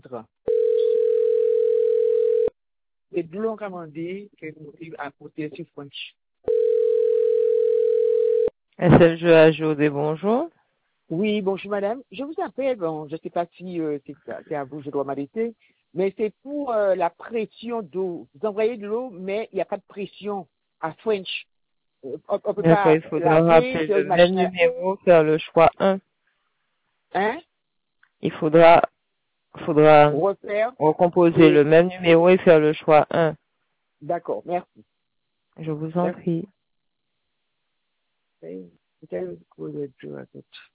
Et de l'on commandé que nous à côté sur French. SLG Jodé, bonjour. Oui, bonjour madame. Je vous appelle, bon, je ne sais pas si c'est à vous, je dois m'arrêter, mais c'est pour la pression d'eau. Vous envoyez de l'eau, mais il n'y a pas de pression à French. On ne peut D'accord, pas il faudra laver rappeler sur le une même machine à... numéro, faire le choix 1. Hein? Il faudra Refaire recomposer le et... même numéro et faire le choix 1. D'accord, merci. Je vous en Merci. prie. Peut-être que vous êtes à tête.